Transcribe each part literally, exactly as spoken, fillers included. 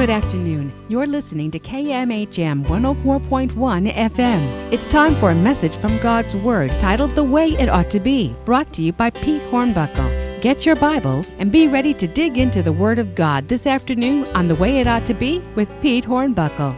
Good afternoon. You're listening to K M H M one oh four point one F M. It's time for a message from God's Word titled The Way It Ought to Be, brought to you by Pete Hornbuckle. Get your Bibles and be ready to dig into the Word of God this afternoon on The Way It Ought to Be with Pete Hornbuckle.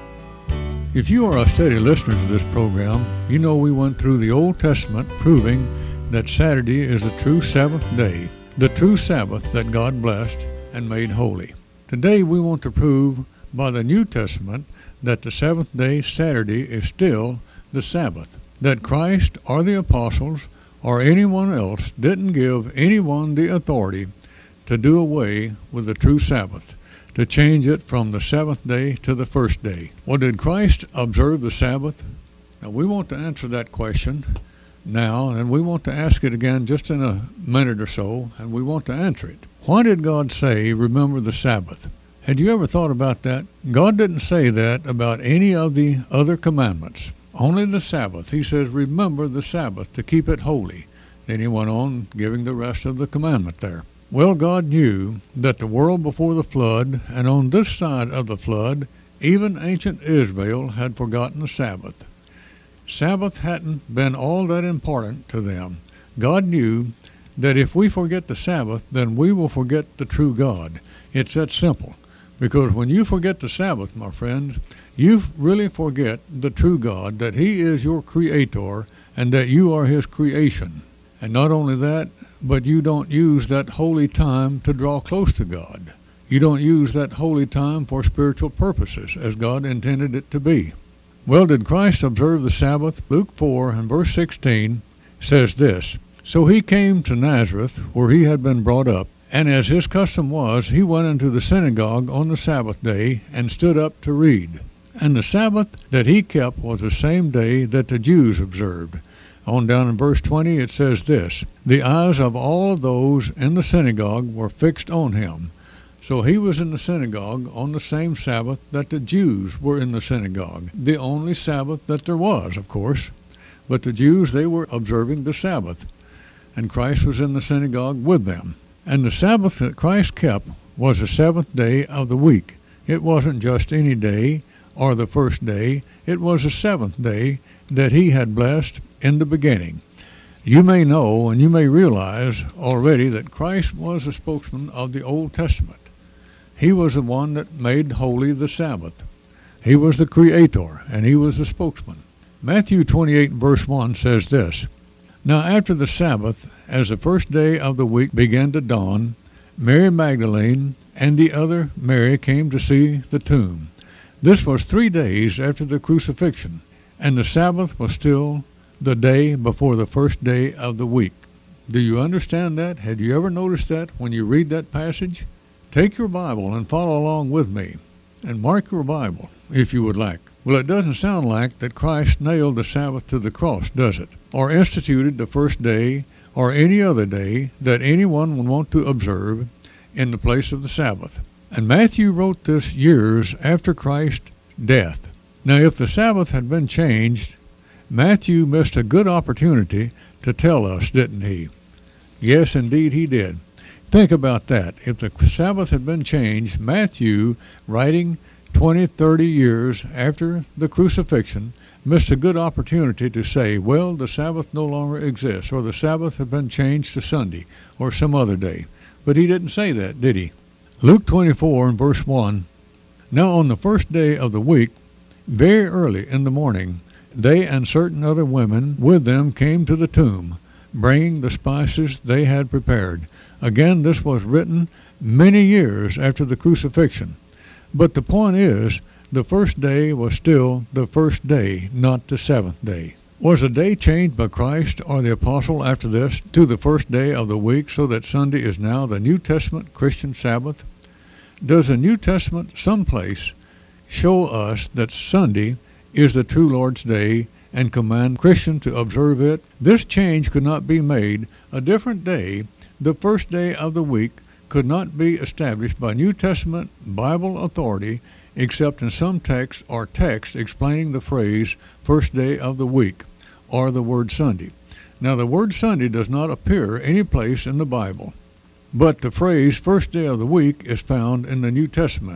If you are a steady listener to this program, you know we went through the Old Testament proving that Saturday is the true seventh day, the true Sabbath that God blessed and made holy. Today we want to prove by the New Testament that the seventh day, Saturday, is still the Sabbath, that Christ or the apostles or anyone else didn't give anyone the authority to do away with the true Sabbath, to change it from the seventh day to the first day. Well, did Christ observe the Sabbath? Now, we want to answer that question now, and we want to ask it again just in a minute or so, and we want to answer it. Why did God say, remember the Sabbath? Had you ever thought about that? God didn't say that about any of the other commandments. Only the Sabbath. He says, remember the Sabbath, to keep it holy. Then he went on giving the rest of the commandment there. Well, God knew that the world before the flood, and on this side of the flood, even ancient Israel had forgotten the Sabbath. Sabbath hadn't been all that important to them. God knew that if we forget the Sabbath, then we will forget the true God. It's that simple. Because when you forget the Sabbath, my friends, you really forget the true God, that he is your creator and that you are his creation. And not only that, but you don't use that holy time to draw close to God. You don't use that holy time for spiritual purposes as God intended it to be. Well, did Christ observe the Sabbath? Luke four and verse sixteen says this, So he came to Nazareth, where he had been brought up, and as his custom was, he went into the synagogue on the Sabbath day and stood up to read. And the Sabbath that he kept was the same day that the Jews observed. On down in verse twenty it says this, The eyes of all of those in the synagogue were fixed on him. So he was in the synagogue on the same Sabbath that the Jews were in the synagogue. The only Sabbath that there was, of course. But the Jews, they were observing the Sabbath. And Christ was in the synagogue with them. And the Sabbath that Christ kept was the seventh day of the week. It wasn't just any day or the first day. It was the seventh day that he had blessed in the beginning. You may know and you may realize already that Christ was the spokesman of the Old Testament. He was the one that made holy the Sabbath. He was the creator, and he was the spokesman. Matthew twenty-eight verse one says this, Now after the Sabbath, as the first day of the week began to dawn, Mary Magdalene and the other Mary came to see the tomb. This was three days after the crucifixion, and the Sabbath was still the day before the first day of the week. Do you understand that? Had you ever noticed that when you read that passage? Take your Bible and follow along with me, and mark your Bible, if you would like. Well, it doesn't sound like that Christ nailed the Sabbath to the cross, does it? Or instituted the first day or any other day that anyone would want to observe in the place of the Sabbath. And Matthew wrote this years after Christ's death. Now, if the Sabbath had been changed, Matthew missed a good opportunity to tell us, didn't he? Yes, indeed he did. Think about that. If the Sabbath had been changed, Matthew, writing twenty, thirty years after the crucifixion, missed a good opportunity to say, well, the Sabbath no longer exists, or the Sabbath had been changed to Sunday, or some other day. But he didn't say that, did he? Luke twenty-four and verse one, Now on the first day of the week, very early in the morning, they and certain other women with them came to the tomb, bringing the spices they had prepared. Again, this was written many years after the crucifixion. But the point is, the first day was still the first day, not the seventh day. Was a day changed by Christ or the apostle after this to the first day of the week so that Sunday is now the New Testament Christian Sabbath? Does the New Testament someplace show us that Sunday is the true Lord's day and command Christians to observe it? This change could not be made. A different day, the first day of the week, could not be established by New Testament Bible authority except in some text or text explaining the phrase first day of the week or the word Sunday. Now, the word Sunday does not appear any place in the Bible, but the phrase first day of the week is found in the New Testament.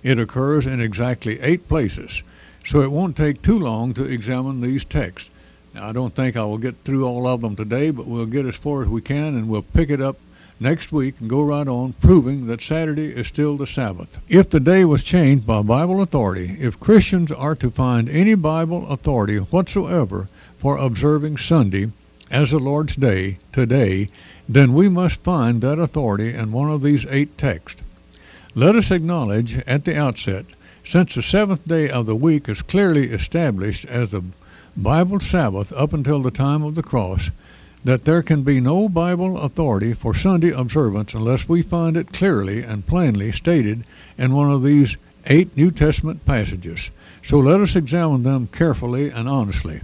It occurs in exactly eight places, so it won't take too long to examine these texts. Now, I don't think I will get through all of them today, but we'll get as far as we can, and we'll pick it up next week and go right on, proving that Saturday is still the Sabbath. If the day was changed by Bible authority, if Christians are to find any Bible authority whatsoever for observing Sunday as the Lord's Day today, then we must find that authority in one of these eight texts. Let us acknowledge at the outset, since the seventh day of the week is clearly established as the Bible Sabbath up until the time of the cross, that there can be no Bible authority for Sunday observance unless we find it clearly and plainly stated in one of these eight New Testament passages. So let us examine them carefully and honestly.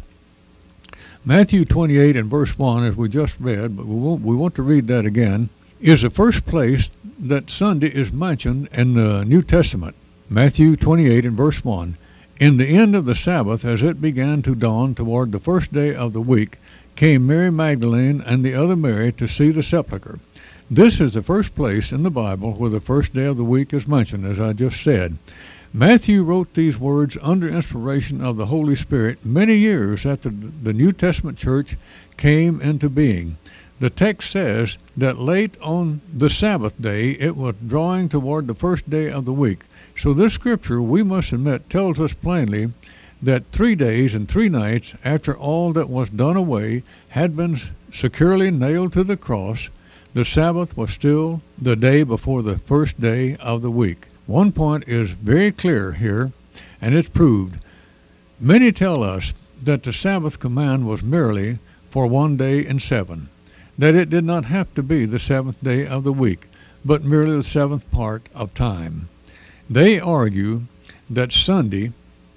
Matthew twenty-eight and verse one, as we just read, but we won't, we want to read that again, is the first place that Sunday is mentioned in the New Testament. Matthew twenty-eight and verse one, in the end of the Sabbath, as it began to dawn toward the first day of the week, came Mary Magdalene and the other Mary to see the sepulchre. This is the first place in the Bible where the first day of the week is mentioned, as I just said. Matthew wrote these words under inspiration of the Holy Spirit many years after the New Testament church came into being. The text says that late on the Sabbath day it was drawing toward the first day of the week. So this scripture, we must admit, tells us plainly that three days and three nights after all that was done away had been securely nailed to the cross, the Sabbath was still the day before the first day of the week. One point is very clear here, and it's proved. Many tell us that the Sabbath command was merely for one day in seven, that it did not have to be the seventh day of the week, but merely the seventh part of time. They argue that Sunday,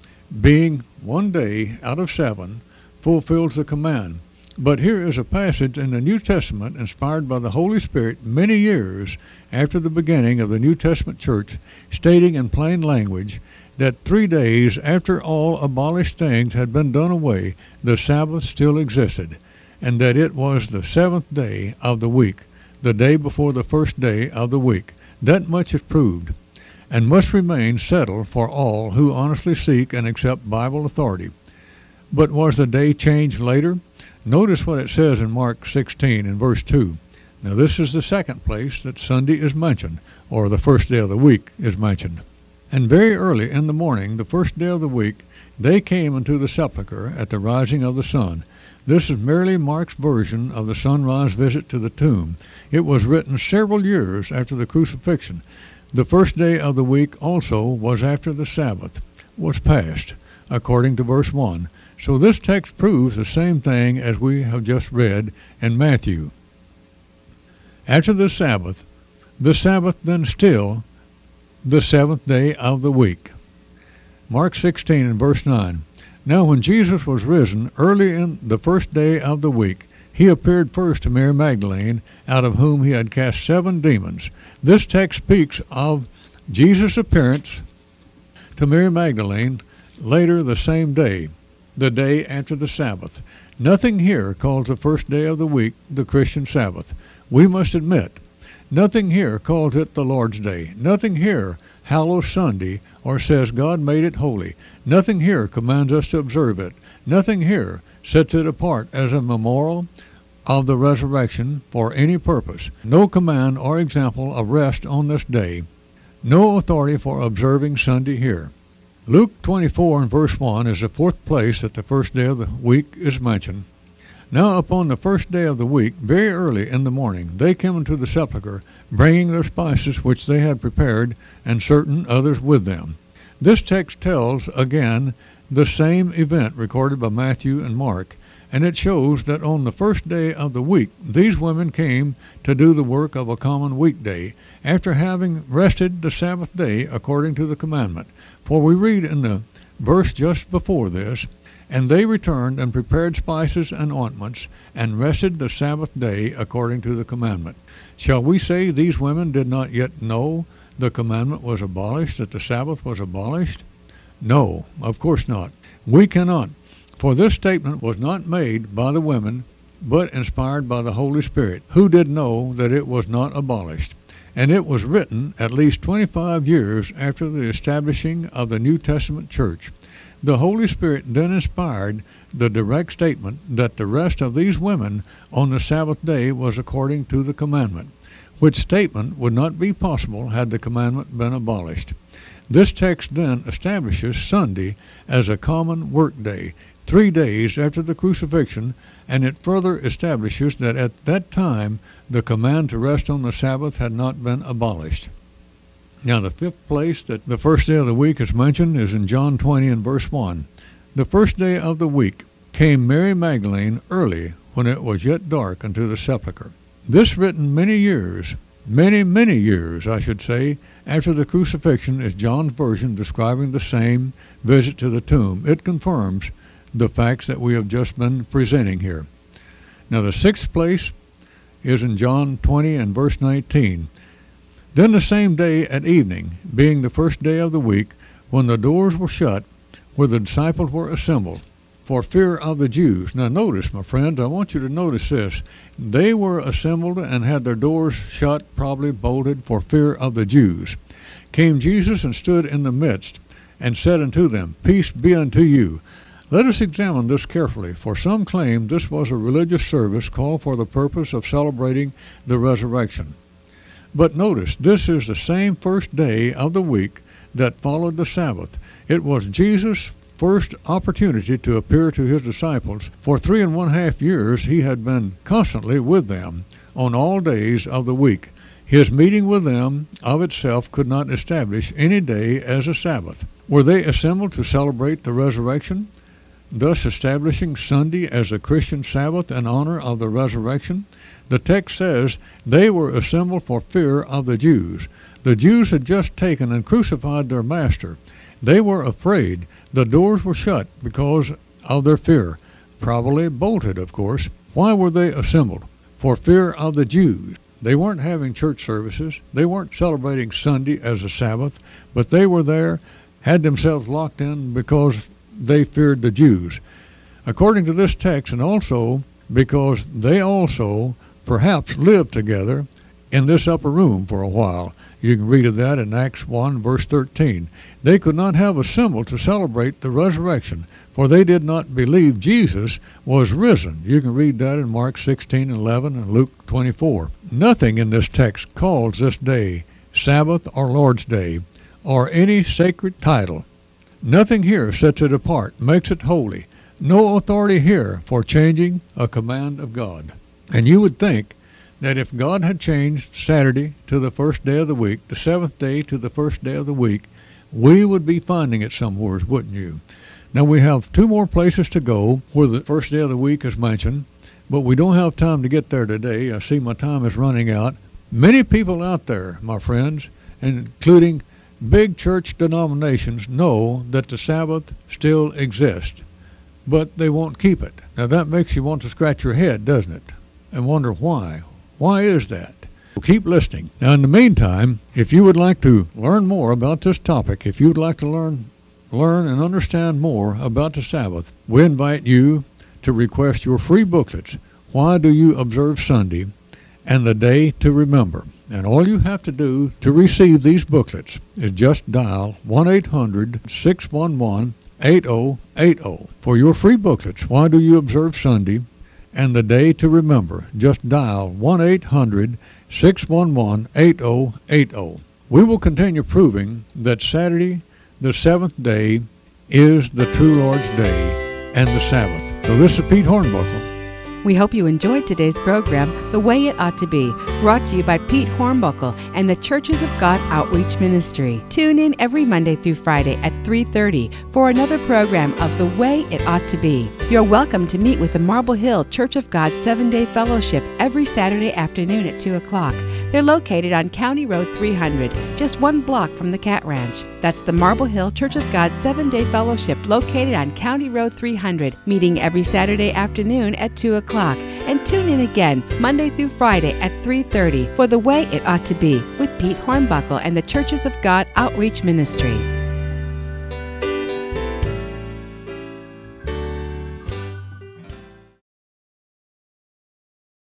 being one day out of seven, fulfills the command. But here is a passage in the New Testament inspired by the Holy Spirit many years after the beginning of the New Testament church, stating in plain language that three days after all abolished things had been done away, the Sabbath still existed, and that it was the seventh day of the week, the day before the first day of the week. That much is proved, and must remain settled for all who honestly seek and accept Bible authority. But was the day changed later? Notice what it says in Mark sixteen and verse two. Now this is the second place that Sunday is mentioned, or the first day of the week is mentioned. And very early in the morning, the first day of the week, they came into the sepulchre at the rising of the sun. This is merely Mark's version of the sunrise visit to the tomb. It was written several years after the crucifixion. The first day of the week also was after the Sabbath was past, according to verse one. So this text proves the same thing as we have just read in Matthew. After the Sabbath, the Sabbath then still the seventh day of the week. Mark sixteen and verse nine. Now when Jesus was risen early in the first day of the week, he appeared first to Mary Magdalene, out of whom he had cast seven demons. This text speaks of Jesus' appearance to Mary Magdalene later the same day, the day after the Sabbath. Nothing here calls the first day of the week the Christian Sabbath. We must admit, nothing here calls it the Lord's Day. Nothing here hallows Sunday or says God made it holy. Nothing here commands us to observe it. Nothing here sets it apart as a memorial of the resurrection for any purpose. No command or example of rest on this day. No authority for observing Sunday here. Luke twenty-four and verse one is the fourth place that the first day of the week is mentioned. Now upon the first day of the week, very early in the morning, they came into the sepulchre, bringing their spices which they had prepared, and certain others with them. This text tells, again, the same event recorded by Matthew and Mark, and it shows that on the first day of the week, these women came to do the work of a common weekday, after having rested the Sabbath day according to the commandment. For we read in the verse just before this, and they returned and prepared spices and ointments, and rested the Sabbath day according to the commandment. Shall we say these women did not yet know the commandment was abolished, that the Sabbath was abolished? No, of course not. We cannot, for this statement was not made by the women, but inspired by the Holy Spirit, who did know that it was not abolished. and it was written at least twenty-five years after the establishing of the New Testament church. The Holy Spirit then inspired the direct statement that the rest of these women on the Sabbath day was according to the commandment, which statement would not be possible had the commandment been abolished. This text then establishes Sunday as a common work day, three days after the crucifixion, and it further establishes that at that time the command to rest on the Sabbath had not been abolished. Now, the fifth place that the first day of the week is mentioned is in John twenty and verse one. The first day of the week came Mary Magdalene early, when it was yet dark, unto the sepulchre. This written many years, many, many years, I should say, after the crucifixion is John's version describing the same visit to the tomb. It confirms the facts that we have just been presenting here. Now, the sixth place is in John twenty and verse nineteen. Then the same day at evening, being the first day of the week, when the doors were shut, where the disciples were assembled, for fear of the Jews. Now notice, my friends, I want you to notice this. They were assembled and had their doors shut, probably bolted, for fear of the Jews. Came Jesus and stood in the midst, and said unto them, Peace be unto you. Let us examine this carefully, for some claim this was a religious service called for the purpose of celebrating the resurrection. But notice, this is the same first day of the week that followed the Sabbath. It was Jesus' first opportunity to appear to his disciples. For three and one half years he had been constantly with them on all days of the week. His meeting with them of itself could not establish any day as a Sabbath. Were they assembled to celebrate the resurrection, thus establishing Sunday as a Christian Sabbath in honor of the resurrection? The text says they were assembled for fear of the Jews. The Jews had just taken and crucified their master. They were afraid. The doors were shut because of their fear, probably bolted, of course. Why were they assembled? For fear of the Jews. They weren't having church services. They weren't celebrating Sunday as a Sabbath, but they were there, had themselves locked in because they feared the Jews. According to this text, and also because they also perhaps lived together in this upper room for a while. You can read of that in Acts one, verse thirteen. They could not have assembled to celebrate the resurrection, for they did not believe Jesus was risen. You can read that in Mark sixteen, eleven, and Luke twenty-four. Nothing in this text calls this day Sabbath or Lord's Day, or any sacred title. Nothing here sets it apart, makes it holy. No authority here for changing a command of God. And you would think that if God had changed Saturday to the first day of the week, the seventh day to the first day of the week, we would be finding it somewhere, wouldn't you? Now, we have two more places to go where the first day of the week is mentioned, but we don't have time to get there today. I see my time is running out. Many people out there, my friends, including big church denominations, know that the Sabbath still exists, but they won't keep it. Now, that makes you want to scratch your head, doesn't it? And wonder why. Why is that? Well, keep listening. Now, in the meantime, if you would like to learn more about this topic, if you would like to learn learn and understand more about the Sabbath, we invite you to request your free booklets, Why Do You Observe Sunday, and The Day to Remember. And all you have to do to receive these booklets is just dial one eight hundred, six one one, eight zero eight zero. For your free booklets, Why Do You Observe Sunday, and The Day to Remember, just dial one eight hundred, six one one, eight zero eight zero. We will continue proving that Saturday, the seventh day, is the true Lord's Day and the Sabbath. So this is Pete Hornbuckle. We hope you enjoyed today's program, The Way It Ought to Be, brought to you by Pete Hornbuckle and the Churches of God Outreach Ministry. Tune in every Monday through Friday at three thirty for another program of The Way It Ought to Be. You're welcome to meet with the Marble Hill Church of God seven-Day Fellowship every Saturday afternoon at two o'clock. They're located on County Road three hundred, just one block from the Cat Ranch. That's the Marble Hill Church of God seven-Day Fellowship located on County Road three hundred, meeting every Saturday afternoon at two o'clock. And tune in again Monday through Friday at three thirty for The Way It Ought to Be with Pete Hornbuckle and the Churches of God Outreach Ministry.